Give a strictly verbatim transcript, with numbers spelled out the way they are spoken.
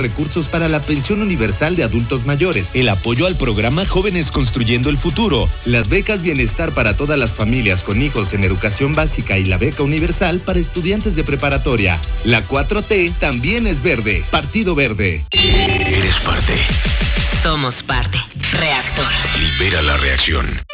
recursos para la pensión universal de adultos mayores, el apoyo al programa Jóvenes Construyendo el Futuro, las becas Bienestar para todas las familias con hijos en educación básica y la beca universal para estudiantes de preparatoria. La cuatro T también es verde. Partido Verde. Eres parte. Somos parte. Reactor. Libera la reacción.